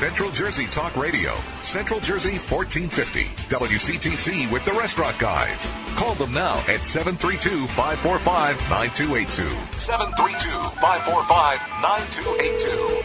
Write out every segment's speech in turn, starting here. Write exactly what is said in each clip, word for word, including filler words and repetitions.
Central Jersey Talk Radio. Central Jersey fourteen fifty. W C T C with the Restaurant Guys. Call them now at seven three two, five four five, nine two eight two. seven three two, five four five, nine two eight two.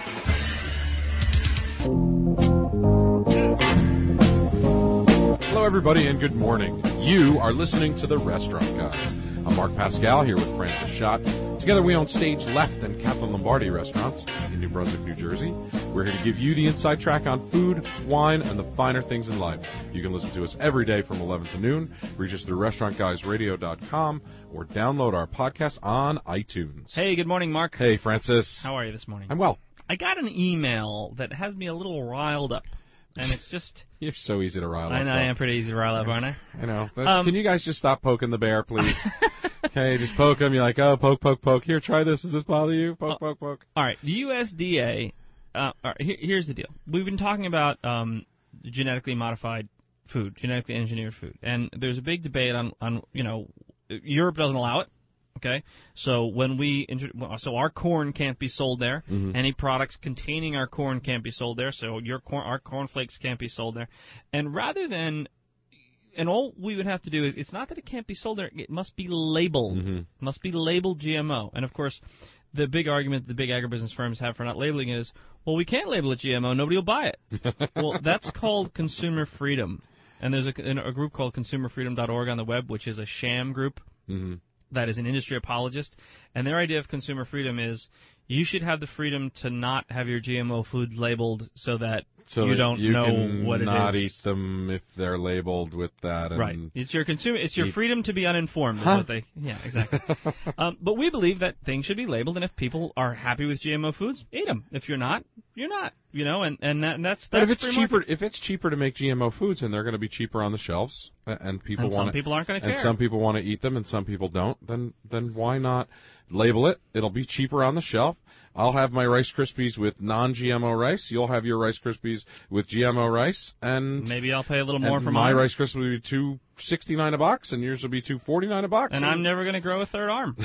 Hello, everybody, and good morning. You are listening to the Restaurant Guys. I'm Mark Pascal here with Francis Schott. Together we own Stage Left and Kaplan Lombardi restaurants in New Brunswick, New Jersey. We're here to give you the inside track on food, wine, and the finer things in life. You can listen to us every day from eleven to noon. Reach us through restaurant guys radio dot com or download our podcast on iTunes. Hey, good morning, Mark. Hey, Francis. How are you this morning? I'm well. I got an email that has me a little riled up. And it's just... You're so easy to rile up. I know, though. I am pretty easy to rile up, aren't I? I know. Um, Can you guys just stop poking the bear, please? Okay, just poke him. You're like, oh, poke, poke, poke. Here, try this. Does this bother you? Poke, uh, poke, poke. All right, the U S D A... Uh, all right, here, here's the deal. We've been talking about um, genetically modified food, genetically engineered food. And there's a big debate on, on, you know, Europe doesn't allow it. Okay, so when we so our corn can't be sold there. Mm-hmm. Any products containing our corn can't be sold there. So your corn, our cornflakes can't be sold there. And rather than, and all we would have to do is, it's not that it can't be sold there. It must be labeled. Mm-hmm. It must be labeled G M O. And of course, the big argument the big agribusiness firms have for not labeling it is, well, we can't label it G M O. Nobody will buy it. Well, that's called consumer freedom. And there's a, a group called consumer freedom dot org on the web, which is a sham group. Mm-hmm. That is an industry apologist, and their idea of consumer freedom is you should have the freedom to not have your G M O food labeled so that so you that don't you know can what it is. not eat them if they're labeled with that. And right. It's your consumer. It's your eat. freedom to be uninformed. Is huh? what they. Yeah, exactly. um, but we believe that things should be labeled, and if people are happy with G M O foods, eat them. If you're not, you're not. You know, and and, that, and that's that's. But if it's free cheaper, market. if it's cheaper to make G M O foods, and they're going to be cheaper on the shelves, and people and want some people aren't going to and care. some people want to eat them, and some people don't, then then why not label it? It'll be cheaper on the shelf. I'll have my Rice Krispies with non-G M O rice. You'll have your Rice Krispies with G M O rice, and maybe I'll pay a little more and for my mine. Rice Krispies will be two sixty-nine a box, and yours will be two forty-nine a box. And, and I'm never going to grow a third arm.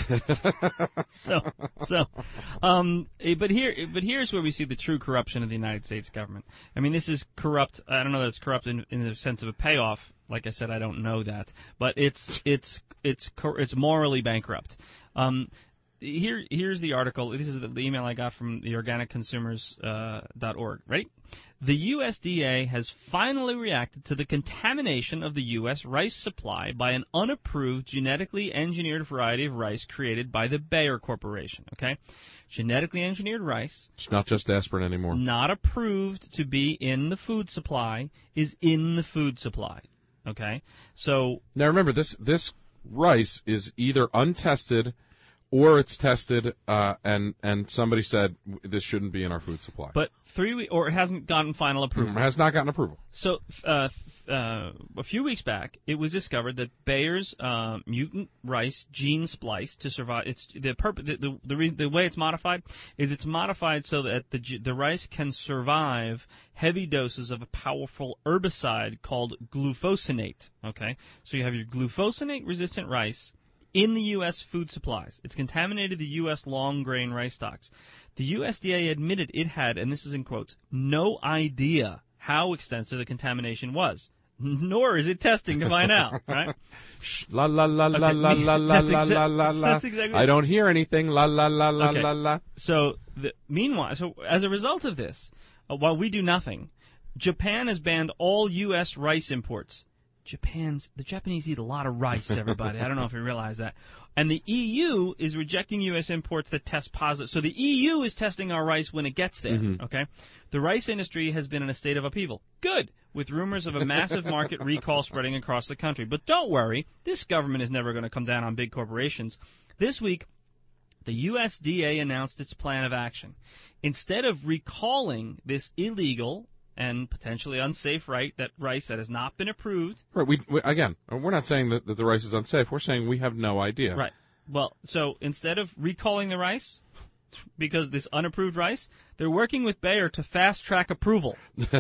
so, so, um, eh, but here, but here's where we see the true corruption of the United States government. I mean, this is corrupt. I don't know that it's corrupt in, in the sense of a payoff. Like I said, I don't know that, but it's it's it's it's morally bankrupt. Um, Here, here's the article. This is the, the email I got from the organic consumers dot org. Ready? The U S D A has finally reacted to the contamination of the U S rice supply by an unapproved genetically engineered variety of rice created by the Bayer Corporation. Okay? Genetically engineered rice. It's not just aspirin anymore. Not approved to be in the food supply is in the food supply. Okay? So Now remember, this this rice is either untested or it's tested, uh, and and somebody said this shouldn't be in our food supply. But three we- or it hasn't gotten final approval. It has not gotten approval. So uh, uh, a few weeks back, it was discovered that Bayer's uh, mutant rice gene splice to survive. It's the purpose. The the, the, reason, the way it's modified is it's modified so that the the rice can survive heavy doses of a powerful herbicide called glufosinate. Okay, so you have your glufosinate-resistant rice in the U S food supplies. It's contaminated the U S long-grain rice stocks. The U S D A admitted it had, and this is in quotes, no idea how extensive the contamination was. Nor is it testing to find out, right? Shh, la la la la Okay, la la la that's la exa- la la la. that's exactly- I don't hear anything. La la la la Okay. la la. So, the, meanwhile, so as a result of this, uh, while we do nothing, Japan has banned all U S rice imports. Japan's the Japanese eat a lot of rice, everybody. I don't know if you realize that. And the E U is rejecting U S imports that test positive. So the E U is testing our rice when it gets there. Mm-hmm. Okay, the rice industry has been in a state of upheaval. Good, with rumors of a massive market recall spreading across the country. But don't worry, this government is never going to come down on big corporations. This week, the U S D A announced its plan of action. Instead of recalling this illegal and potentially unsafe right that rice that has not been approved. Right. We, we again, we're not saying that, that the rice is unsafe. We're saying we have no idea. Right. Well, so instead of recalling the rice, because this unapproved rice, they're working with Bayer to fast-track approval.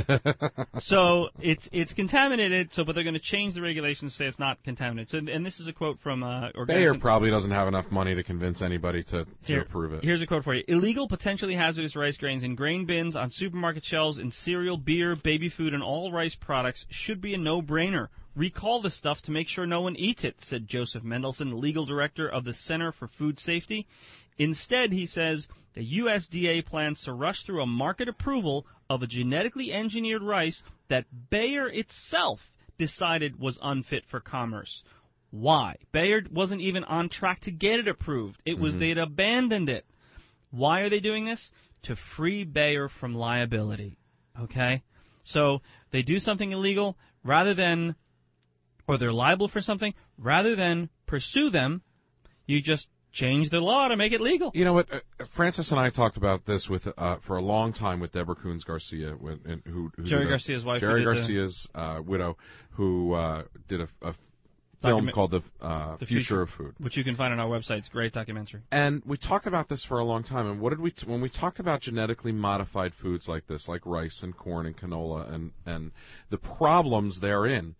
So it's it's contaminated, so but they're going to change the regulations to say it's not contaminated. So, and this is a quote from uh, Bayer probably doesn't have enough money to convince anybody to, to Here, approve it. Here's a quote for you. Illegal, potentially hazardous rice grains in grain bins, on supermarket shelves, in cereal, beer, baby food, and all rice products should be a no-brainer. Recall the stuff to make sure no one eats it, said Joseph Mendelson, legal director of the Center for Food Safety. Instead, he says, the U S D A plans to rush through a market approval of a genetically engineered rice that Bayer itself decided was unfit for commerce. Why? Bayer wasn't even on track to get it approved. It was mm-hmm. they'd abandoned it. Why are they doing this? To free Bayer from liability. Okay? So they do something illegal rather than, or they're liable for something, rather than pursue them, you just change the law to make it legal. You know what? Uh, Francis and I talked about this with uh, for a long time with Deborah Coons Garcia, when, and who, who Jerry a, Garcia's wife, Jerry Garcia's uh, widow, who uh, did a, a film Document- called the, uh, the Future, Future of Food, which you can find on our website. It's a great documentary. And we talked about this for a long time. And what did we t- when we talked about genetically modified foods like this, like rice and corn and canola, and and the problems therein,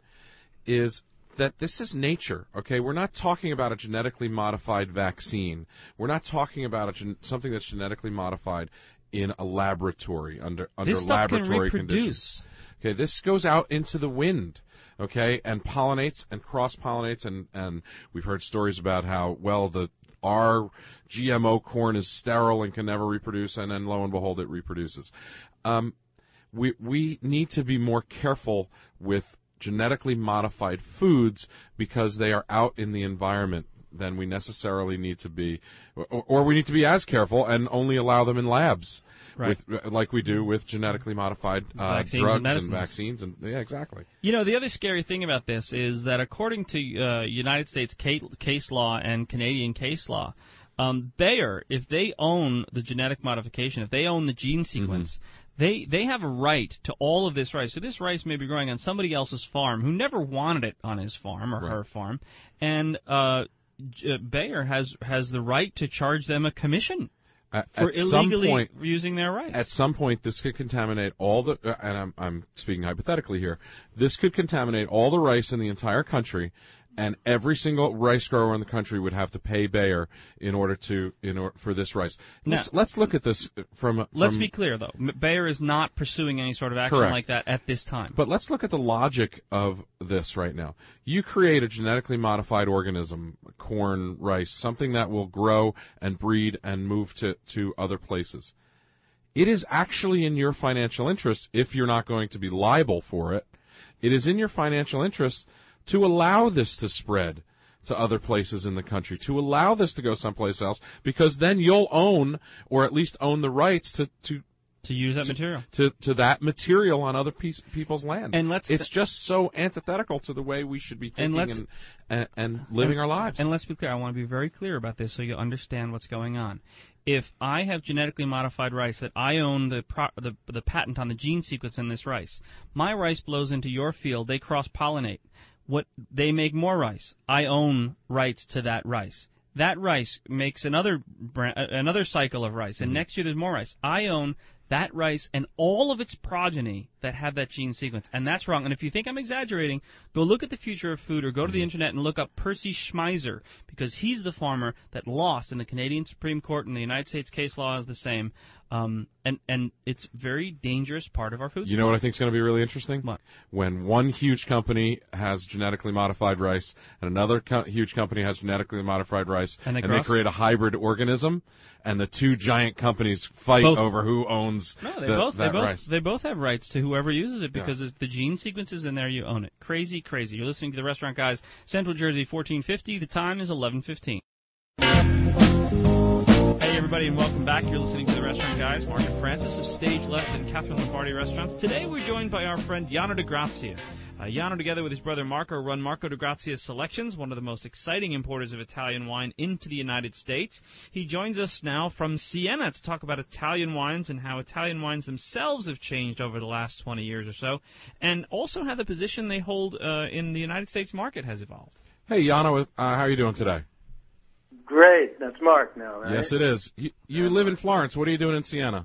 is that this is nature, okay? We're not talking about a genetically modified vaccine. We're not talking about a gen- something that's genetically modified in a laboratory, under under this stuff laboratory can conditions. Okay, this goes out into the wind, okay, and pollinates and cross-pollinates, and, and we've heard stories about how, well, the our G M O corn is sterile and can never reproduce, and then lo and behold, it reproduces. Um, we we need to be more careful with genetically modified foods because they are out in the environment than we necessarily need to be, or, or we need to be as careful and only allow them in labs, right. with, like we do with genetically modified uh, vaccines drugs and, and vaccines. And yeah, exactly. You know, the other scary thing about this is that according to uh, United States case law and Canadian case law, um, Bayer, if they own the genetic modification, if they own the gene sequence, mm-hmm. They they have a right to all of this rice. So this rice may be growing on somebody else's farm who never wanted it on his farm or right. her farm, and uh, Bayer has has the right to charge them a commission at, for at illegally some point, using their rice. At some point, this could contaminate all the, uh, and I'm, I'm speaking hypothetically here, this could contaminate all the rice in the entire country, and every single rice grower in the country would have to pay Bayer in order to in order for this rice. Let's now, let's look at this from. from let's be clear, though. Bayer is not pursuing any sort of action correct. like that at this time. But let's look at the logic of this right now. You create a genetically modified organism, corn, rice, something that will grow and breed and move to, to other places. It is actually in your financial interest, if you're not going to be liable for it, it is in your financial interest to allow this to spread to other places in the country, to allow this to go someplace else, because then you'll own, or at least own the rights to to, to use that to, material to to that material on other pe- people's land. And let's it's just so antithetical to the way we should be thinking and, and, and, and living and, our lives. And let's be clear. I want to be very clear about this so you understand what's going on. If I have genetically modified rice that I own the, pro- the the patent on the gene sequence in this rice, my rice blows into your field. They cross-pollinate. What they make more rice. I own rights to that rice. That rice makes another bra- another cycle of rice, and mm-hmm. next year there's more rice. I own that rice and all of its progeny that have that gene sequence, and that's wrong. And if you think I'm exaggerating, go look at the Future of Food or go to mm-hmm. the internet and look up Percy Schmeiser, because he's the farmer that lost in the Canadian Supreme Court, and the United States case law is the same. Um, and, and it's a very dangerous part of our food You know what I think is going to be really interesting? What? When one huge company has genetically modified rice and another co- huge company has genetically modified rice, and they, and they create a hybrid organism, and the two giant companies fight both. over who owns no, they the, both, that they both, rice. They both have rights to whoever uses it, because yeah. if the gene sequence is in there, you own it. Crazy, crazy. You're listening to the Restaurant Guys, Central Jersey, fourteen fifty. The time is eleven fifteen. Hey, everybody, and welcome back. You're listening to the Restaurant Guys. Mark and Francis of Stage Left and Catherine Lombardi Restaurants. Today, we're joined by our friend Yano DeGrazia. Uh, Yano, together with his brother Marco, run Marco DeGrazia Selections, one of the most exciting importers of Italian wine into the United States. He joins us now from Siena to talk about Italian wines and how Italian wines themselves have changed over the last twenty years or so, and also how the position they hold uh, in the United States market has evolved. Hey, Yano, uh, how are you doing today? Great. That's Mark now, right? Yes, it is. You, you live in Florence. What are you doing in Siena?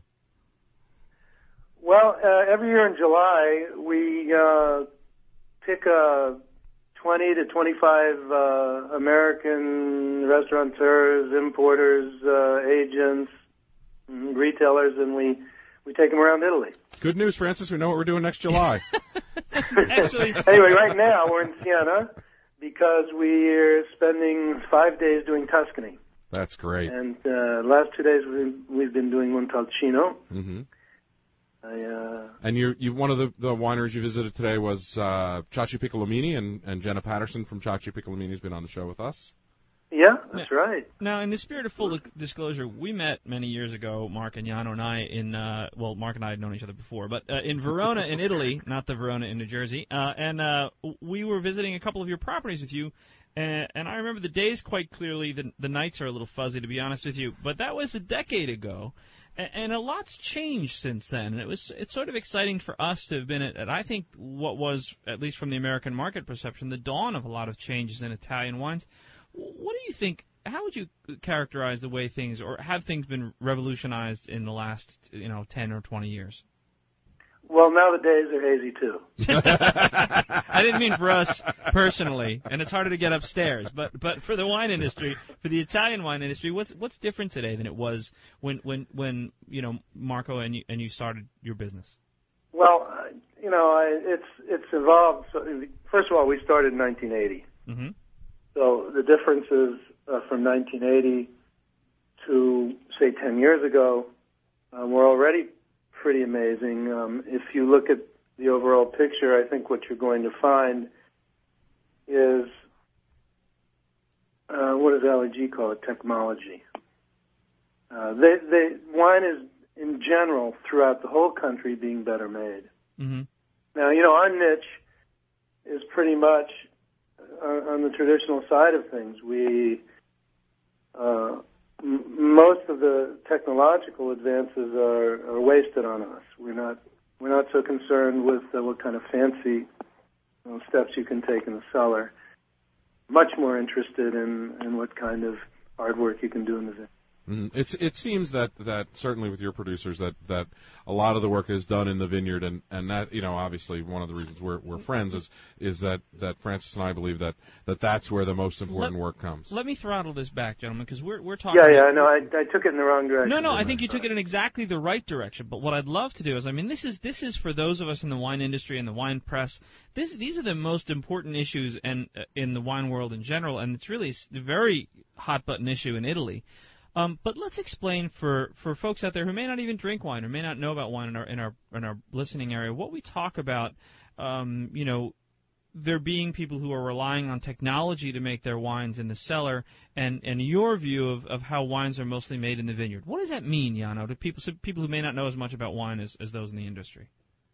Well, uh, every year in July, we uh, pick a twenty to twenty-five uh, American restaurateurs, importers, uh, agents, retailers, and we, we take them around Italy. Good news, Francis. We know what we're doing next July. Actually, anyway, right now we're in Siena because we're spending five days doing Tuscany. That's great. And uh, last two days we've, we've been doing Montalcino. Mm-hmm. I, uh, and you, you, one of the, the wineries you visited today was uh, Ciaccio Piccolomini, and, and Jenna Patterson from Ciaccio Piccolomini has been on the show with us. Yeah, that's now, right. Now, in the spirit of full disclosure, we met many years ago, Mark and Jano and I, in, uh, well, Mark and I had known each other before, but uh, in Verona in Italy, not the Verona in New Jersey, uh, and uh, we were visiting a couple of your properties with you, and, and I remember the days quite clearly. The, the nights are a little fuzzy, to be honest with you, but that was a decade ago. And a lot's changed since then, and it was it's sort of exciting for us to have been at, at I think what was, at least from the American market perception, the dawn of a lot of changes in Italian wines. What do you think? How would you characterize the way things, or have things been revolutionized in the last, you know, ten or twenty years? Well, now the days are hazy too. I didn't mean for us personally, and it's harder to get upstairs. But but for the wine industry, for the Italian wine industry, what's what's different today than it was when when, when you know Marco and you and you started your business? Well, uh, you know, I, it's it's evolved. So, first of all, we started in nineteen eighty. Mm-hmm. So the differences uh, from nineteen eighty to say ten years ago uh, were already pretty amazing. Um, if you look at the overall picture, I think what you're going to find is, uh, what does L E G call it? Technology. Uh, they, they, wine is, in general, throughout the whole country, being better made. Mm-hmm. Now, you know, our niche is pretty much uh, on the traditional side of things. We uh, Most of the technological advances are, are wasted on us. We're not we're not so concerned with uh, what kind of fancy you know, steps you can take in the cellar. Much more interested in, in what kind of hard work you can do in the vineyard. Mm, it's it seems that, that certainly with your producers that, that a lot of the work is done in the vineyard, and, and that, you know, obviously one of the reasons we're we're friends is is that, that Francis and I believe that, that that's where the most important let, work comes. Let me throttle this back, gentlemen, because we're we're talking. Yeah, yeah, no, I, I took it in the wrong direction. No, no, I think you took it in exactly the right direction. But what I'd love to do is, I mean, this is this is for those of us in the wine industry and the wine press. This these are the most important issues and uh, in the wine world in general, and it's really a very hot button issue in Italy. Um, but let's explain for, for folks out there who may not even drink wine or may not know about wine in our in our in our listening area, what we talk about. Um, you know, there being people who are relying on technology to make their wines in the cellar, and, and your view of, of how wines are mostly made in the vineyard. What does that mean, Jano, to people so people who may not know as much about wine as, as those in the industry?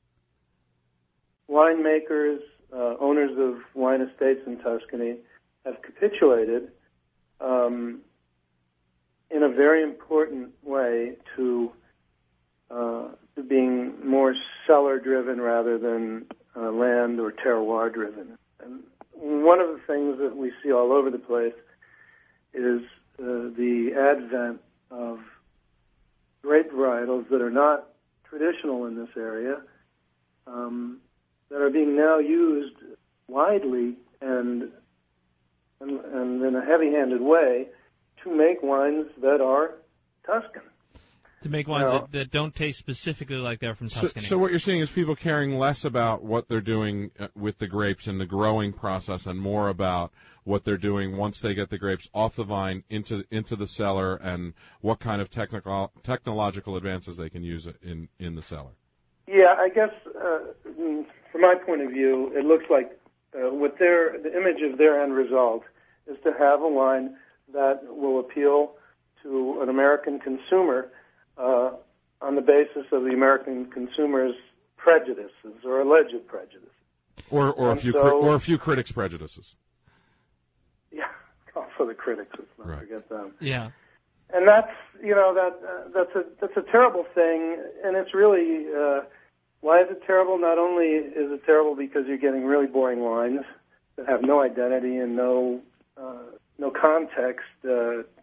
Winemakers, uh, owners of wine estates in Tuscany, have capitulated. Um, in a very important way to uh, to being more cellar-driven rather than uh, land or terroir-driven. And one of the things that we see all over the place is uh, the advent of grape varietals that are not traditional in this area, um, that are being now used widely and, and, and in a heavy-handed way to make wines that are Tuscan. To make wines you know, that, that don't taste specifically like they're from Tuscany. So, so what you're seeing is people caring less about what they're doing with the grapes and the growing process, and more about what they're doing once they get the grapes off the vine into into the cellar, and what kind of technical technological advances they can use in in the cellar. Yeah, I guess uh, from my point of view, it looks like uh, what their the image of their end result is to have a wine that will appeal to an American consumer uh, on the basis of the American consumer's prejudices or alleged prejudices. Or, or, a few, so, cri- or a few critics' prejudices. Yeah, also the critics, let's not right. forget them. Yeah. And that's, you know, that uh, that's a that's a terrible thing, and it's really, uh, why is it terrible? Not only is it terrible because you're getting really boring wines that have no identity and no uh, no context uh,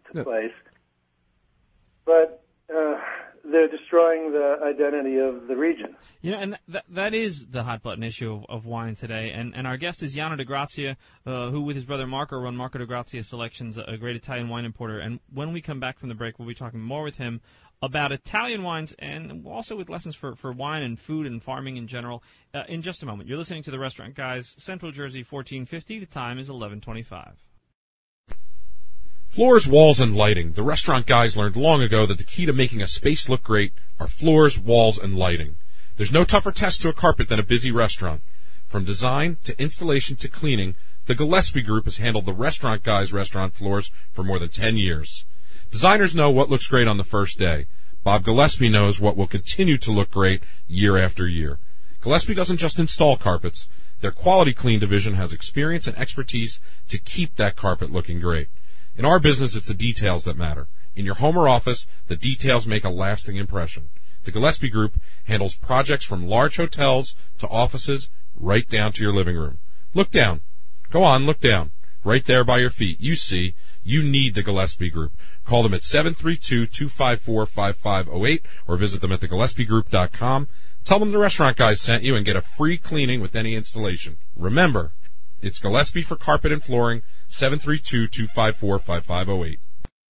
the place, but uh, they're destroying the identity of the region. You know, and that that is the hot button issue of, of wine today. And and our guest is Jaino DeGrazia, uh, who with his brother Marco run Marco DeGrazia Selections, a great Italian wine importer. And when we come back from the break, we'll be talking more with him about Italian wines and also with lessons for, for wine and food and farming in general uh, in just a moment. You're listening to The Restaurant Guys, Central Jersey, fourteen fifty. The time is eleven twenty-five. Floors, walls, and lighting. The Restaurant Guys learned long ago that the key to making a space look great are floors, walls, and lighting. There's no tougher test to a carpet than a busy restaurant. From design to installation to cleaning, the Gillespie Group has handled the Restaurant Guys restaurant floors for more than ten years. Designers know what looks great on the first day. Bob Gillespie knows what will continue to look great year after year. Gillespie doesn't just install carpets. Their Quality Clean division has experience and expertise to keep that carpet looking great. In our business, it's the details that matter. In your home or office, the details make a lasting impression. The Gillespie Group handles projects from large hotels to offices right down to your living room. Look down. Go on, look down. Right there by your feet. You see, you need the Gillespie Group. Call them at seven three two, two five four, five five zero eight or visit them at the gillespie group dot com. Tell them the Restaurant Guys sent you and get a free cleaning with any installation. Remember, it's Gillespie for carpet and flooring, seven three two, two five four, five five zero eight.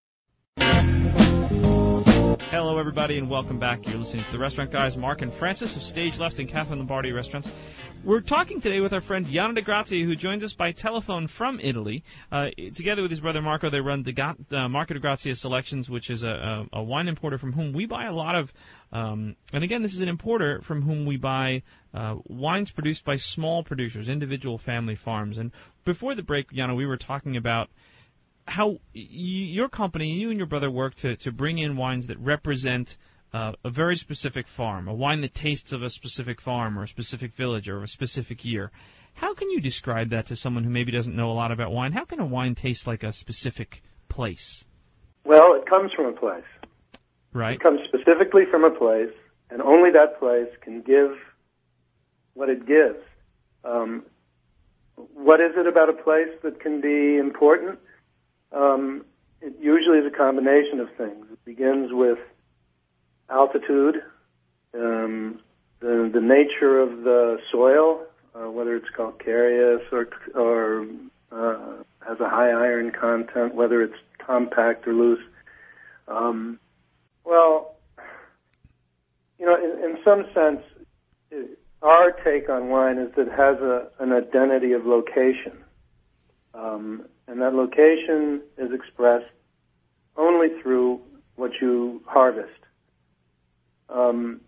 Hello, everybody, and welcome back. You're listening to The Restaurant Guys, Mark and Francis of Stage Left and Cafe Lombardi Restaurants. We're talking today with our friend Jaino DeGrazia, who joins us by telephone from Italy. Uh, together with his brother Marco, they run Dega- uh, Marco DeGrazia Selections, which is a, a, a wine importer from whom we buy a lot of, um, and again, this is an importer from whom we buy uh, wines produced by small producers, individual family farms. And before the break, Jaino, we were talking about how y- your company, you and your brother work to, to bring in wines that represent uh, a very specific farm, a wine that tastes of a specific farm or a specific village or a specific year. How can you describe that to someone who maybe doesn't know a lot about wine? How can a wine taste like a specific place? Well, it comes from a place. Right. It comes specifically from a place, and only that place can give what it gives. Um, what is it about a place that can be important? Um, it usually is a combination of things. It begins with altitude, um, the, the nature of the soil, uh, whether it's calcareous or, or uh, has a high iron content, whether it's compact or loose. Um, well, you know, in, in some sense, it, our take on wine is that it has a, an identity of location. Um, and that location is expressed only through what you harvest. Um,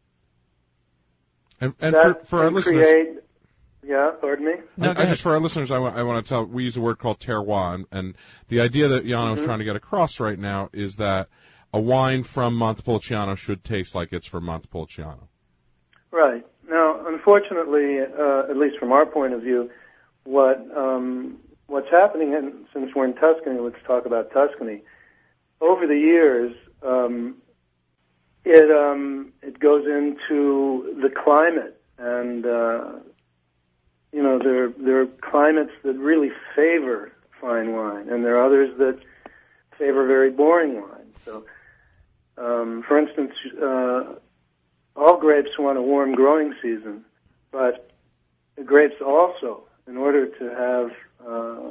and and that for, for our listeners, create, yeah, pardon me? No, I, I just for our listeners, I want, I want to tell. We use a word called terroir, and, and the idea that Jaino Mm-hmm. is trying to get across right now is that a wine from Montepulciano should taste like it's from Montepulciano. Right. Now, unfortunately, uh, at least from our point of view, what um, what's happening, and since we're in Tuscany, let's talk about Tuscany. Over the years, um, it um, it goes into the climate, and uh, you know there there are climates that really favor fine wine, and there are others that favor very boring wine. So, um, for instance, uh, all grapes want a warm growing season, but the grapes also, in order to have uh,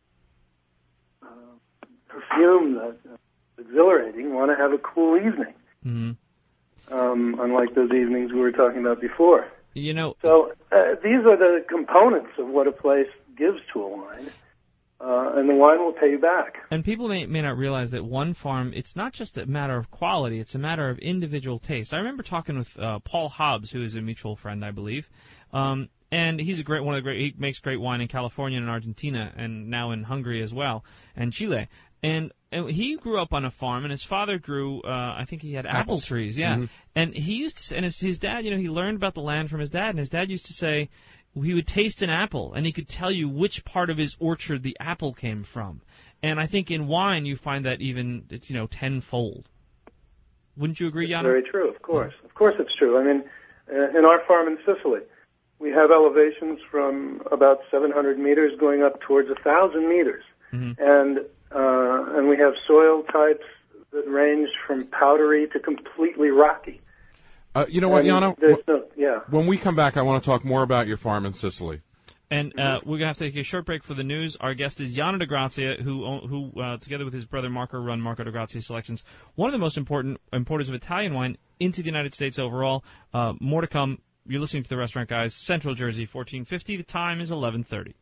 uh, perfume that's exhilarating, want to have a cool evening. Mm-hmm. Um, unlike those evenings we were talking about before. You know, So uh, these are the components of what a place gives to a wine, uh, and the wine will pay you back. and people may may not realize that one farm, it's not just a matter of quality, it's a matter of individual taste. I remember talking with uh, Paul Hobbs, who is a mutual friend, I believe, um, and he's a great one of the great. He makes great wine in California and Argentina, and now in Hungary as well, and Chile. And, and he grew up on a farm, and his father grew. Uh, I think he had apple Apples. trees, yeah. Mm-hmm. And he used to, and his, his dad, you know, he learned about the land from his dad, and his dad used to say he would taste an apple, and he could tell you which part of his orchard the apple came from. And I think in wine you find that even it's you know tenfold. Wouldn't you agree, Jaino? Very true, of course. Of course it's true. I mean, uh, in our farm in Sicily, we have elevations from about seven hundred meters going up towards one thousand meters. Mm-hmm. And Uh, and we have soil types that range from powdery to completely rocky. Uh, you know what, And Jano? there's no, yeah. When we come back, I want to talk more about your farm in Sicily. And uh, we're going to have to take a short break for the news. Our guest is Jano DeGrazia, who, who uh, together with his brother Marco, run Marco DeGrazia Selections, one of the most important importers of Italian wine into the United States overall. Uh, more to come. You're listening to The Restaurant Guys, Central Jersey, fourteen fifty. The time is eleven thirty.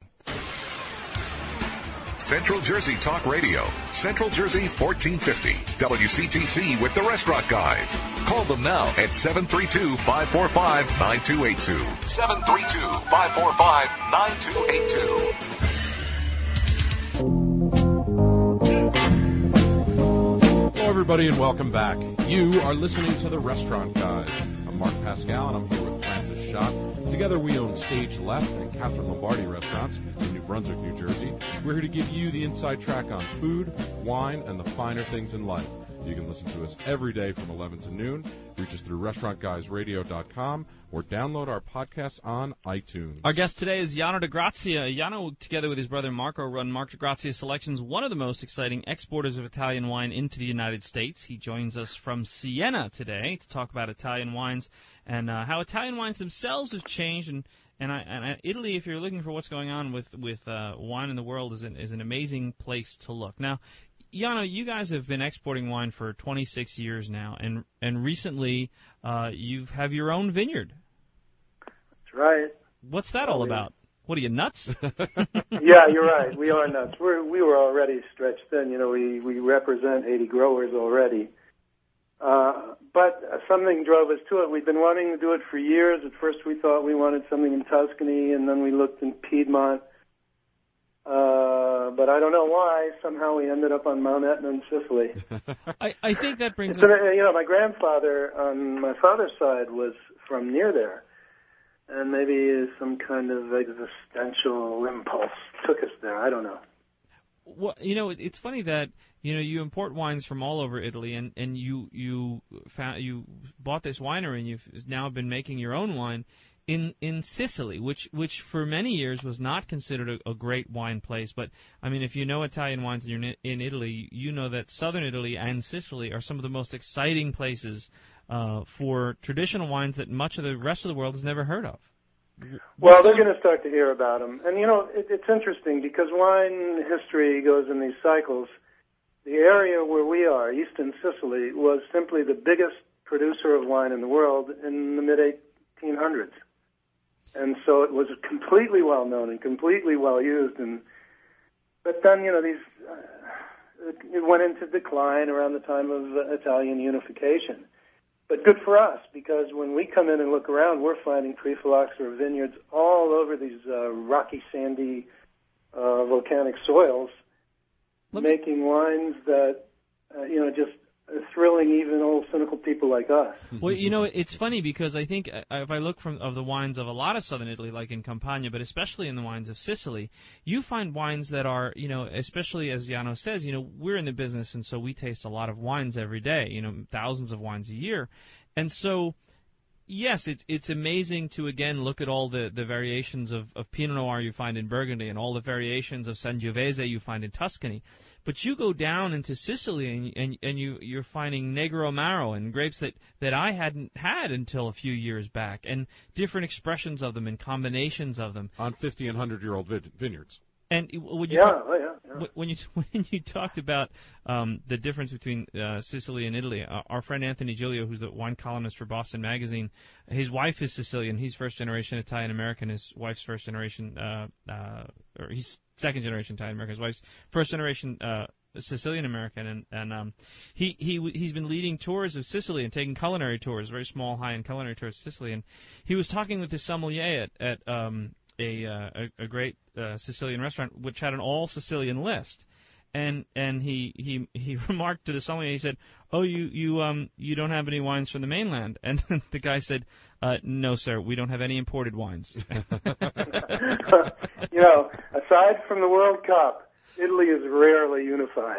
Central Jersey Talk Radio. Central Jersey fourteen fifty. W C T C with the Restaurant Guys. Call them now at seven three two, five four five, nine two eight two. seven three two, five four five, nine two eight two. Hello, everybody, and welcome back. You are listening to The Restaurant Guys. I'm Mark Pascal, and I'm here with Francis Schott. Together, we own Stage Left and Catherine Lombardi restaurants in New Brunswick, New Jersey. We're here to give you the inside track on food, wine, and the finer things in life. You can listen to us every day from eleven to noon. Reach us through restaurant guys radio dot com or download our podcasts on iTunes. Our guest today is Jano DeGrazia. Jano, together with his brother Marco, run Marco DeGrazia Selections, one of the most exciting exporters of Italian wine into the United States. He joins us from Siena today to talk about Italian wines and uh, how Italian wines themselves have changed. And and, I, and I, Italy, if you're looking for what's going on with with uh, wine in the world, is an, is an amazing place to look. Now, Jano, you guys have been exporting wine for twenty-six years now, and and recently uh, you have your own vineyard. That's right. What's that all about? What are you, nuts? Yeah, you're right. We are nuts. We're, we were already stretched thin. You know, we, we represent eighty growers already. Uh, but something drove us to it. We've been wanting to do it for years. At first we thought we wanted something in Tuscany, and then we looked in Piedmont. Uh, but I don't know why. Somehow we ended up on Mount Etna in Sicily. I, I think that brings It's up... an, you know, my grandfather on my father's side was from near there. And maybe some kind of existential impulse took us there. I don't know. Well, you know, it's funny that you know you import wines from all over Italy, and and you you found you bought this winery, and you've now been making your own wine in in Sicily, which which for many years was not considered a, a great wine place. But I mean, if you know Italian wines and you're in Italy, you know that southern Italy and Sicily are some of the most exciting places uh, for traditional wines that much of the rest of the world has never heard of. Well, they're going to start to hear about them. And, you know, it, it's interesting because wine history goes in these cycles. The area where we are, eastern Sicily, was simply the biggest producer of wine in the world in the mid eighteen hundreds. And so it was completely well known and completely well used. And but then, you know, these uh, it went into decline around the time of uh, Italian unification. But good for us, because when we come in and look around, we're finding pre-phylloxera vineyards all over these uh, rocky, sandy, uh, volcanic soils, me... making wines that, uh, you know, just are thrilling even old, cynical people like us. Well, you know, it's funny because I think uh, if I look from of the wines of a lot of southern Italy, like in Campania, but especially in the wines of Sicily, you find wines that are, you know, especially as Jano says, you know, we're in the business, and so we taste a lot of wines every day, you know, thousands of wines a year. And so, yes, it's it's amazing to, again, look at all the, the variations of, of Pinot Noir you find in Burgundy and all the variations of Sangiovese you find in Tuscany. But you go down into Sicily and and, and you you're finding Negro Amaro and grapes that, that I hadn't had until a few years back, and different expressions of them and combinations of them on fifty and hundred year old vineyards. And when you yeah, talk, oh, yeah, yeah. when you when you talked about um, the difference between uh, Sicily and Italy, uh, our friend Anthony Giglio, who's the wine columnist for Boston Magazine, his wife is Sicilian. He's first generation Italian American. His wife's first generation, uh, uh, or he's second generation Italian American. His wife's first generation uh, Sicilian American, and and um, he he he's been leading tours of Sicily and taking culinary tours, very small high end culinary tours of Sicily. And he was talking with his sommelier at at um, a, uh, a a great uh, Sicilian restaurant which had an all Sicilian list, and and he he he remarked to the sommelier, he said, "Oh, you you um you don't have any wines from the mainland?" And the guy said, uh, "No, sir, we don't have any imported wines." You know, aside from the World Cup, Italy is rarely unified.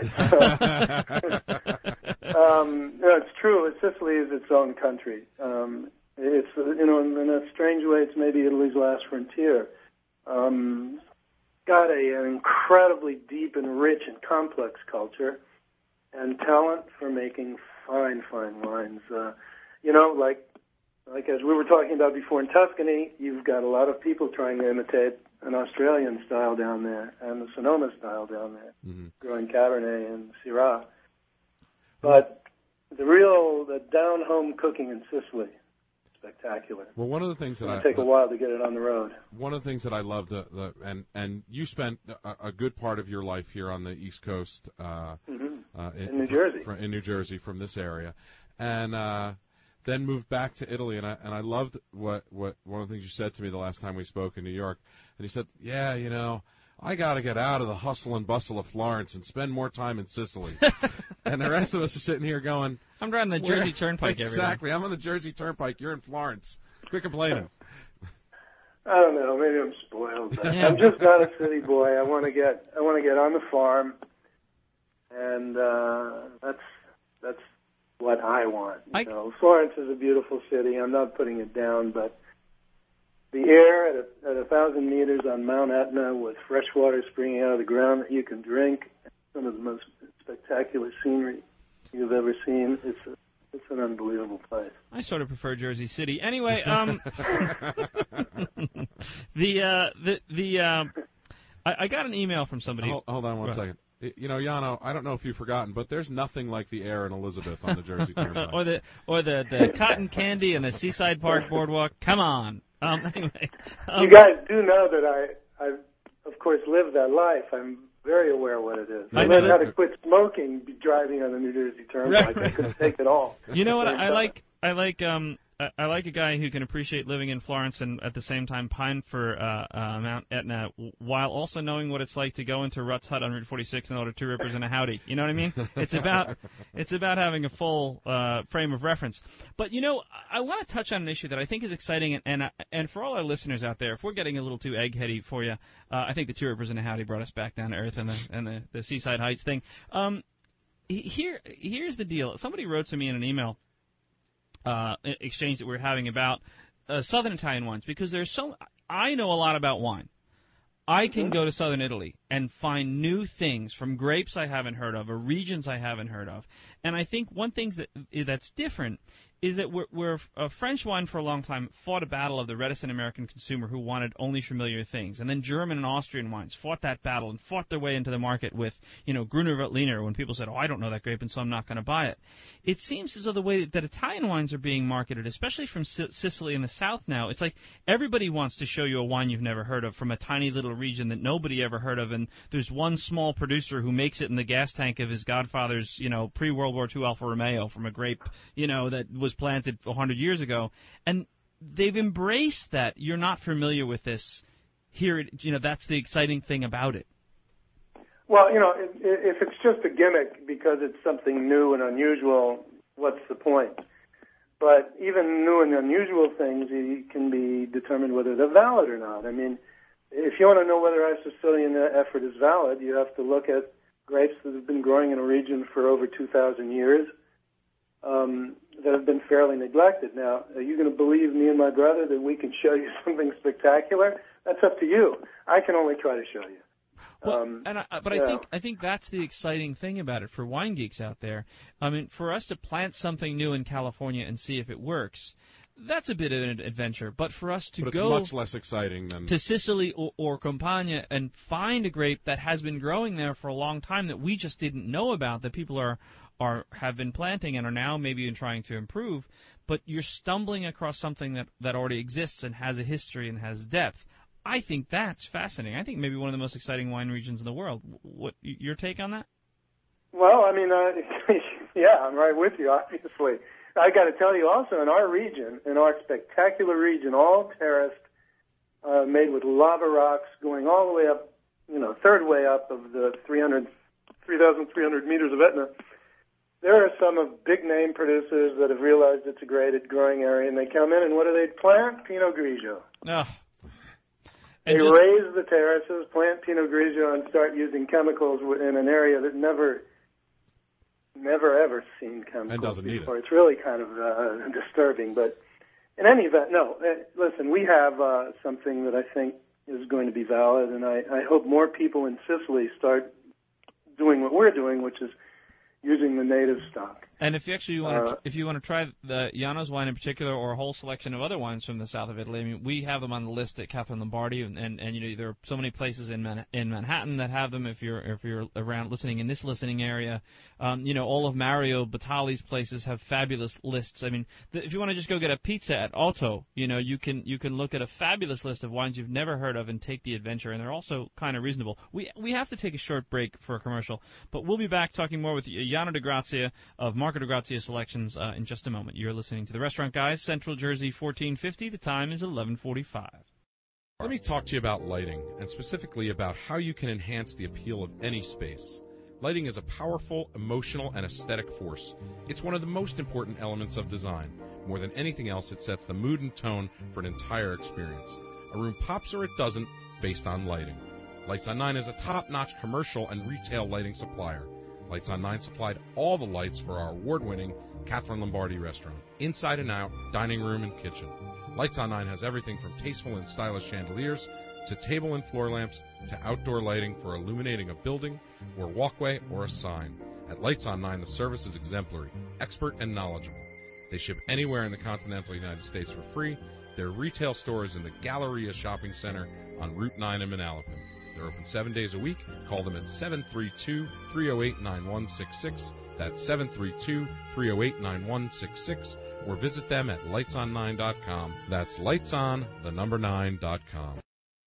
um, no, it's true. Sicily is its own country. Um, it's, you know, in a strange way, it's maybe Italy's last frontier. Um, got a, an incredibly deep and rich and complex culture and talent for making fine, fine wines. Uh, you know, like like as we were talking about before in Tuscany, you've got a lot of people trying to imitate an Australian style down there and the Sonoma style down there, mm-hmm. growing Cabernet and Syrah. But the real, the down-home cooking in Sicily, spectacular. Well, one of the things it's that going I to take a while to get it on the road. One of the things that I loved, uh, the, and and you spent a, a good part of your life here on the East Coast, uh, mm-hmm. uh, in, in New Jersey, from, in New Jersey, from this area, and uh, then moved back to Italy. And I and I loved what what one of the things you said to me the last time we spoke in New York. And he said, "Yeah, you know, I got to get out of the hustle and bustle of Florence and spend more time in Sicily." And the rest of us are sitting here going, I'm driving the Jersey Turnpike every day. Exactly. I'm on the Jersey Turnpike. You're in Florence. Quit complaining. I don't know. Maybe I'm spoiled. Yeah. I'm just not a city boy. I want to get I want to get on the farm, and uh, that's that's what I want. You I... know, Florence is a beautiful city. I'm not putting it down, but the air at a, at a thousand meters on Mount Etna with fresh water springing out of the ground that you can drink, some of the most spectacular scenery you've ever seen. It's a, it's an unbelievable place. I sort of prefer Jersey City. Anyway, um, the uh, the the uh, I, I got an email from somebody. Hold, hold on one right. second. You know, Yano, I don't know if you've forgotten, but there's nothing like the air in Elizabeth on the Jersey Turnpike. or the or the, the cotton candy and the Seaside Park Boardwalk. Come on. Um, anyway, um, you guys do know that I, I, of course, live that life. I'm very aware what it is. I, I learned how to quit smoking driving on the New Jersey Turnpike. Right, right. I couldn't take it all. You know what? I like. I like. Um, I, I like a guy who can appreciate living in Florence and at the same time pine for uh, uh, Mount Etna, while also knowing what it's like to go into Rutt's Hut on Route forty-six and order two rippers and a howdy. You know what I mean? It's about it's about having a full uh, frame of reference. But you know, I want to touch on an issue that I think is exciting, and and, uh, and for all our listeners out there, if we're getting a little too eggheady for you, uh, I think the two rippers and a howdy brought us back down to earth, and the and the, the Seaside Heights thing. Um, here here's the deal. Somebody wrote to me in an email. Uh, exchange that we're having about uh, Southern Italian wines, because there's so I know a lot about wine. I can go to Southern Italy and find new things from grapes I haven't heard of or regions I haven't heard of. And I think one thing that that's different is that we're, we're uh, French wine for a long time fought a battle of the reticent American consumer who wanted only familiar things, and then German and Austrian wines fought that battle and fought their way into the market with, you know, Gruner Veltliner when people said, "Oh, I don't know that grape, and so I'm not going to buy it." It seems as though the way that Italian wines are being marketed, especially from S- Sicily in the south now, it's like everybody wants to show you a wine you've never heard of from a tiny little region that nobody ever heard of, and there's one small producer who makes it in the gas tank of his godfather's, you know, pre-World War Two Alfa Romeo from a grape, you know, that was planted a hundred years ago, and they've embraced that. You're not familiar with this. Here, you know, that's the exciting thing about it. Well, you know, if, if it's just a gimmick because it's something new and unusual, what's the point? But even new and unusual things can be determined whether they're valid or not. I mean, if you want to know whether our Sicilian effort is valid, you have to look at grapes that have been growing in a region for over two thousand years. Um, that have been fairly neglected. Now, are you going to believe me and my brother that we can show you something spectacular? That's up to you. I can only try to show you. Well, um, and I, but I think I think that's the exciting thing about it for wine geeks out there. I mean, for us to plant something new in California and see if it works, that's a bit of an adventure. But for us to but it's go much less exciting than to Sicily or, or Campania and find a grape that has been growing there for a long time that we just didn't know about, that people are are have been planting and are now maybe even trying to improve, but you're stumbling across something that, that already exists and has a history and has depth. I think that's fascinating. I think maybe one of the most exciting wine regions in the world. What your take on that? Well, I mean, uh, yeah, I'm right with you, obviously. I got to tell you also, in our region, in our spectacular region, all terraced, uh, made with lava rocks, going all the way up, you know, third way up of the three thousand three hundred meters of Etna. There are some of big-name producers that have realized it's a great growing area, and they come in, and what do they plant? Pinot Grigio. Oh. They just raise the terraces, plant Pinot Grigio, and start using chemicals in an area that never, never, ever seen chemicals and doesn't before. Need it. It's really kind of uh, disturbing. But in any event, no. Uh, listen, we have uh, something that I think is going to be valid, and I, I hope more people in Sicily start doing what we're doing, which is using the native stock. And if you actually want to, Uh, if you want to try the Yano's wine in particular, or a whole selection of other wines from the south of Italy, I mean, we have them on the list at Catherine Lombardi, and, and, and you know there are so many places in Man- in Manhattan that have them. If you're if you're around listening in this listening area, um, you know all of Mario Batali's places have fabulous lists. I mean, th- if you want to just go get a pizza at Otto, you know you can you can look at a fabulous list of wines you've never heard of and take the adventure, and they're also kind of reasonable. We we have to take a short break for a commercial, but we'll be back talking more with Jano DeGrazia of Marco DeGrazia Selections uh, in just a moment. You're listening to the Restaurant Guys, Central Jersey, fourteen fifty. The time is eleven forty-five. Let me talk to you about lighting, and specifically about how you can enhance the appeal of any space. Lighting is a powerful, emotional, and aesthetic force. It's one of the most important elements of design. More than anything else, it sets the mood and tone for an entire experience. A room pops or it doesn't based on lighting. Lights on Nine is a top-notch commercial and retail lighting supplier. Lights on Nine supplied all the lights for our award-winning Catherine Lombardi restaurant, inside and out, dining room and kitchen. Lights on Nine has everything from tasteful and stylish chandeliers to table and floor lamps to outdoor lighting for illuminating a building or walkway or a sign. At Lights on Nine, the service is exemplary, expert, and knowledgeable. They ship anywhere in the continental United States for free. Their retail store is in the Galleria Shopping Center on Route nine in Manalapan. They're open seven days a week. Call them at seven three two, three oh eight, nine one six six. That's seven three two, three oh eight, nine one six six. Or visit them at lights on nine dot com. That's lightson, the number nine dot com.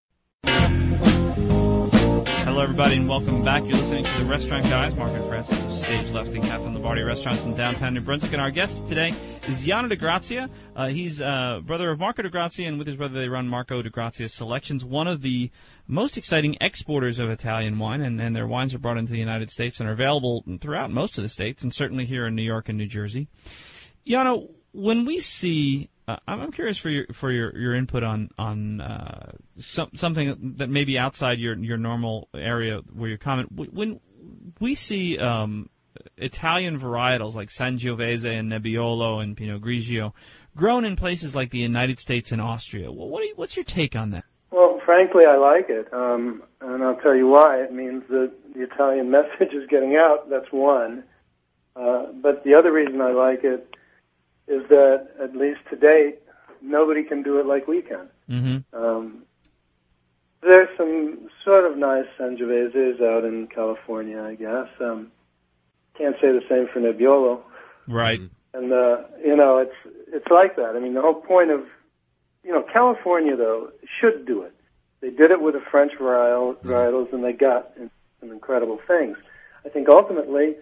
Hello, everybody, and welcome back. You're listening to the Restaurant Guys, Mark and Francis of Stage Left and Catherine Lombardi Restaurants in downtown New Brunswick. And our guest today is Jano DeGrazia. Uh, he's uh, brother of Marco DeGrazia, and with his brother they run Marco DeGrazia Selections, one of the most exciting exporters of Italian wine, and, and their wines are brought into the United States and are available throughout most of the states, and certainly here in New York and New Jersey. Jano, when we see... Uh, I'm curious for your for your, your input on on uh, some, something that may be outside your your normal area where you comment. When we see um, Italian varietals like Sangiovese and Nebbiolo and Pinot Grigio grown in places like the United States and Austria, what are you, what's your take on that? Well, frankly, I like it, um, and I'll tell you why. It means that the Italian message is getting out. That's one. Uh, but the other reason I like it is that, at least to date, nobody can do it like we can. Mm-hmm. Um, there's some sort of nice Sangioveses out in California, I guess. Um, can't say the same for Nebbiolo. Right. And, uh, you know, it's it's like that. I mean, the whole point of, you know, California, though, should do it. They did it with the French varietal, varietals, and they got some incredible things. I think ultimately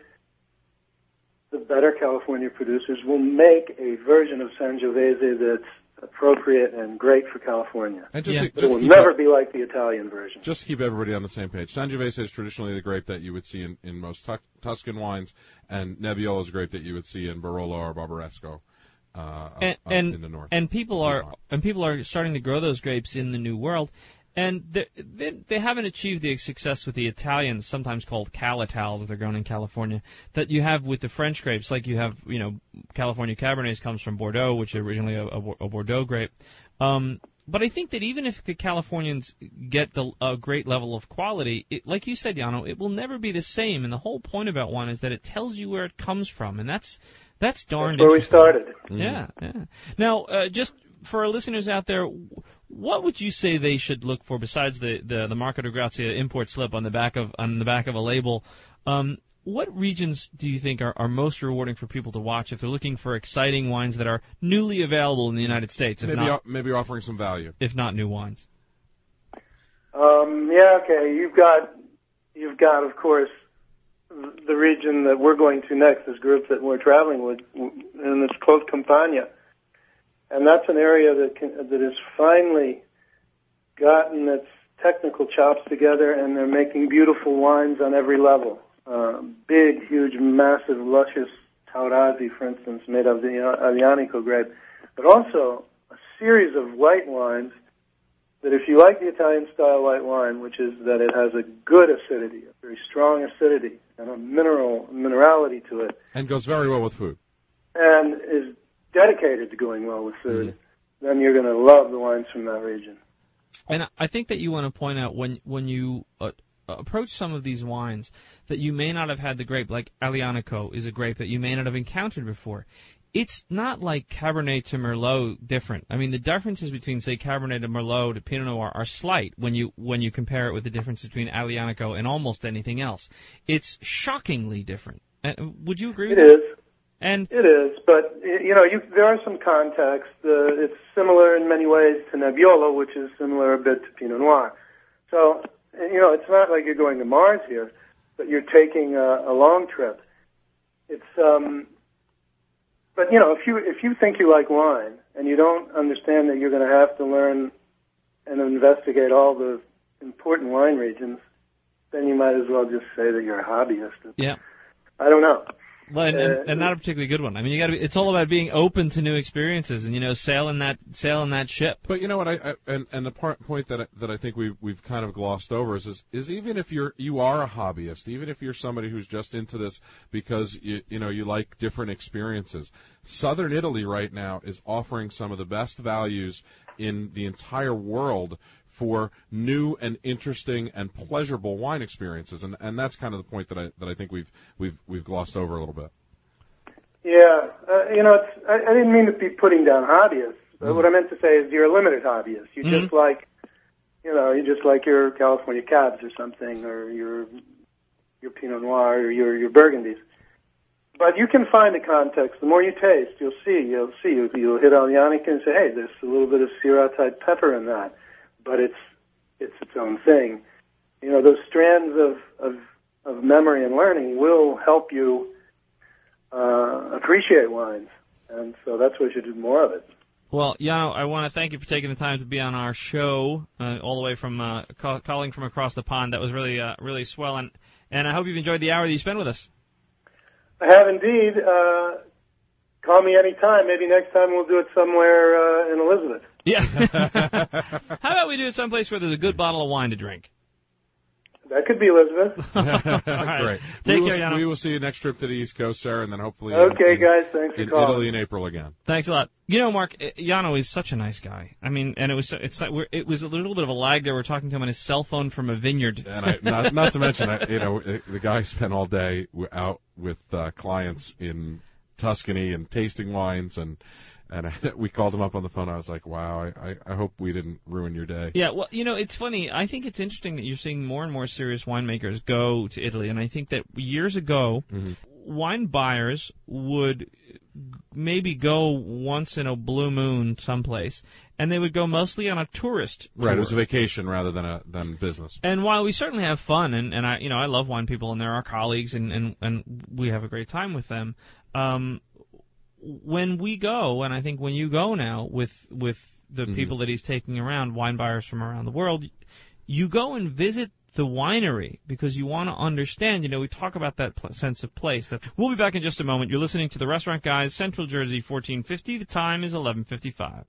the better California producers will make a version of Sangiovese that's appropriate and great for California. And just, Yeah. to, But just it will keep never it- be like the Italian version. Just to keep everybody on the same page, Sangiovese is traditionally the grape that you would see in, in most tu- Tuscan wines, and Nebbiolo is a grape that you would see in Barolo or Barbaresco uh, up, And up and, in the north. and people are and people are starting to grow those grapes in the New World. And they, they, they haven't achieved the success with the Italians, sometimes called Calitals, if they're grown in California, that you have with the French grapes. Like you have, you know, California Cabernet comes from Bordeaux, which is originally a, a, a Bordeaux grape. Um, but I think that even if the Californians get the, a great level of quality, it, like you said, Jano, it will never be the same. And the whole point about one is that it tells you where it comes from, and that's that's darned That's where we interesting. started. Yeah, yeah. Now, uh, just for our listeners out there, what would you say they should look for besides the the, the Marco DeGrazia import slip on the back of on the back of a label? Um, what regions do you think are, are most rewarding for people to watch if they're looking for exciting wines that are newly available in the United States, if maybe not o- maybe offering some value. if not new wines? Um, yeah, okay. You've got, you've got, of course, the region that we're going to next, this group that we're traveling with, and it's called Campania. And that's an area that can, that has finally gotten its technical chops together, and they're making beautiful wines on every level. Uh, big, huge, massive, luscious Taurasi, for instance, made of the Aglianico grape, but also a series of white wines that, if you like the Italian-style white wine, which is that it has a good acidity, a very strong acidity, and a mineral minerality to it, And goes very well with food. and is dedicated to going well with food, mm-hmm. then you're going to love the wines from that region. And I think that you want to point out when when you uh, approach some of these wines that you may not have had the grape, like Aglianico is a grape that you may not have encountered before. It's not like Cabernet to Merlot different. I mean, the differences between, say, Cabernet to Merlot to Pinot Noir are slight when you when you compare it with the difference between Aglianico and almost anything else. It's shockingly different. Uh, would you agree with it that? It is. And it is, but you know, you, there are some contexts. Uh, it's similar in many ways to Nebbiolo, which is similar a bit to Pinot Noir. So, you know, it's not like you're going to Mars here, but you're taking a, a long trip. It's, um, but you know, if you if you think you like wine and you don't understand that you're going to have to learn and investigate all the important wine regions, then you might as well just say that you're a hobbyist. Yeah. I don't know. Well, and, and, and not a particularly good one. I mean, you got to. It's all about being open to new experiences, and you know, sailing that sailing that ship. But you know what? I, I and and the part, point that I, that I think we've we've kind of glossed over is, is is even if you're you are a hobbyist, even if you're somebody who's just into this because you you know you like different experiences, Southern Italy right now is offering some of the best values in the entire world for new and interesting and pleasurable wine experiences, and and that's kind of the point that I that I think we've we've we've glossed over a little bit. Yeah, uh, you know, it's, I, I didn't mean to be putting down hobbyists. Mm-hmm. What I meant to say is you're a limited hobbyist. You mm-hmm. just like, you know, you just like your California Cabs or something, or your your Pinot Noir or your your Burgundies. But you can find the context. The more you taste, you'll see. You'll see. You'll, you'll hit Aglianico and say, hey, there's a little bit of Syrah type pepper in that. But it's it's its own thing. You know, those strands of, of, of memory and learning will help you uh, appreciate wines. And so that's why you should do more of it. Well, Jano, I want to thank you for taking the time to be on our show, uh, all the way from uh, call, calling from across the pond. That was really uh, really swell, and, and I hope you've enjoyed the hour that you spent with us. I have indeed. Uh, call me anytime. Maybe next time we'll do it somewhere uh, in Elizabeth. Yeah. How about we do it someplace where there's a good bottle of wine to drink? That could be Elizabeth. Right. Great. Take we care, will, Jano. We will see you next trip to the East Coast, sir, and then hopefully okay, in, guys. Thanks for in calling. Italy in April again. Thanks a lot. You know, Mark, Jano is such a nice guy. I mean, and it was it's like we're, it was there's a little bit of a lag there. We're talking to him on his cell phone from a vineyard. And I, not, not to mention, I, you know, the guy spent all day out with uh, clients in Tuscany and tasting wines and. And I, we called him up on the phone. I was like, wow, I, I hope we didn't ruin your day. Yeah, well, you know, it's funny. I think it's interesting that you're seeing more and more serious winemakers go to Italy. And I think that years ago, mm-hmm. wine buyers would maybe go once in a blue moon someplace, and they would go mostly on a tourist tour. Right, it was a vacation rather than a than business. And while we certainly have fun, and, and I, you know, I love wine people, and they're our colleagues, and, and, and we have a great time with them, um, when we go, and I think when you go now with with the mm-hmm. people that he's taking around, wine buyers from around the world, you go and visit the winery because you want to understand. You know, we talk about that pl- sense of place. That we'll be back in just a moment. You're listening to the Restaurant Guys, Central Jersey, fourteen fifty. The time is eleven fifty-five.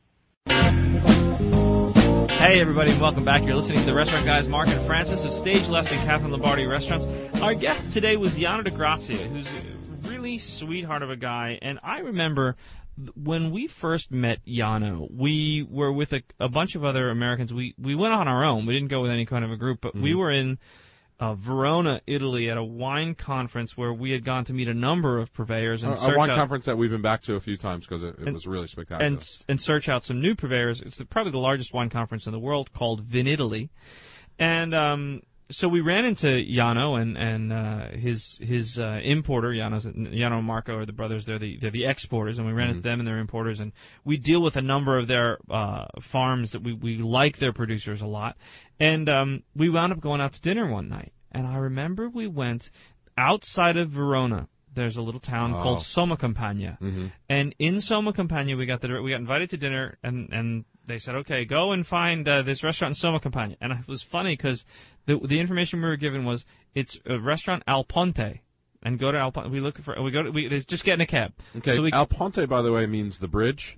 Hey, everybody, and welcome back. You're listening to the Restaurant Guys, Mark and Francis of Stage Left and Catherine Lombardi Restaurants. Our guest today was Jano de Grazia, who's really sweetheart of a guy, and I remember when we first met Jano, we were with a, a bunch of other Americans. We we went on our own. We didn't go with any kind of a group, but mm-hmm. we were in uh, Verona, Italy, at a wine conference where we had gone to meet a number of purveyors and a, search a wine out, conference that we've been back to a few times because it, it and, was really spectacular. And and search out some new purveyors. It's the, probably the largest wine conference in the world, called VinItaly, and um. So we ran into Jano and and uh, his his uh, importer. Jano's, Jano and Marco are the brothers. They're the they're the exporters, and we ran mm-hmm. into them and their importers. And we deal with a number of their uh, farms that we we like their producers a lot. And um, we wound up going out to dinner one night. And I remember we went outside of Verona. There's a little town oh. called Sommacampagna, mm-hmm. and in Sommacampagna we got the we got invited to dinner, and and they said, okay, go and find uh, this restaurant in Sommacampagna. And it was funny because the the information we were given was it's a restaurant Al Ponte, and go to Al Ponte. We look for we go to we just get in a cab. Okay, so we, Al Ponte, by the way, means the bridge.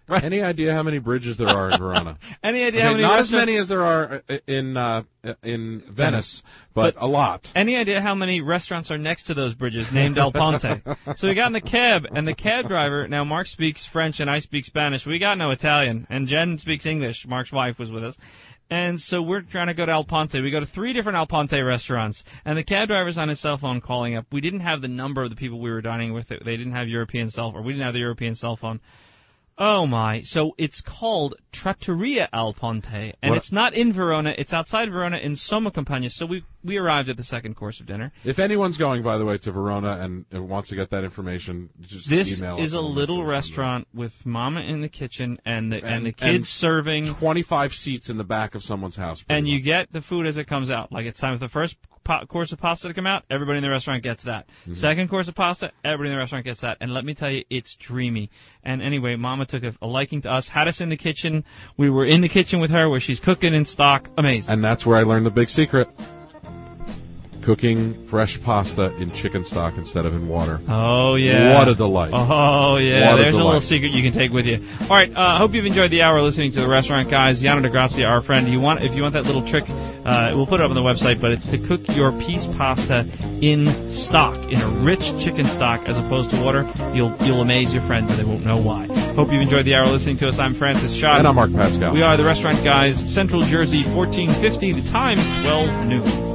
Any idea how many bridges there are in Verona? Any idea Okay, how many not as restaurants- many as there are in uh, in Venice, but, But- a lot. Any idea how many restaurants are next to those bridges named El Ponte? So we got in the cab, and the cab driver, now Mark speaks French and I speak Spanish. We got no Italian, and Jen speaks English. Mark's wife was with us. And so we're trying to go to El Ponte. We go to three different El Ponte restaurants, and the cab driver's on his cell phone calling up. We didn't have the number of the people we were dining with. They didn't have European cell, or we didn't have the European cell phone. Oh my! So it's called Trattoria El Ponte, and What- it's not in Verona. It's outside Verona in Soma Campagna. So we we arrived at the second course of dinner. If anyone's going, by the way, to Verona and uh, wants to get that information, just This email us is a and we'll little make sure to send restaurant with Mama in the kitchen and the and, And- the kids and serving, it. twenty-five seats in the back of someone's house. pretty and you much. get the food as it comes out. Like it's time for the first po- course of pasta to come out. Everybody in the restaurant gets that. Mm-hmm. Second course of pasta, everybody in the restaurant gets that. And let me tell you, it's dreamy. And anyway, Mama took a, a liking to us, had us in the kitchen. We were in the kitchen with her where she's cooking in stock. Amazing. And that's where I learned the big secret. Cooking fresh pasta in chicken stock instead of in water. Oh, yeah. What a delight. Oh, yeah. What a There's a delight. little secret you can take with you. All right. I uh, hope you've enjoyed the hour listening to the Restaurant Guys. Yana DeGrazia, our friend. You want, if you want that little trick, uh, we'll put it up on the website, but it's to cook your piece pasta in stock, in a rich chicken stock as opposed to water. You'll you'll amaze your friends, and they won't know why. Hope you've enjoyed the hour listening to us. I'm Francis Schott. And I'm Mark Pascal. We are the Restaurant Guys, Central Jersey, fourteen fifty. The time's twelve noon.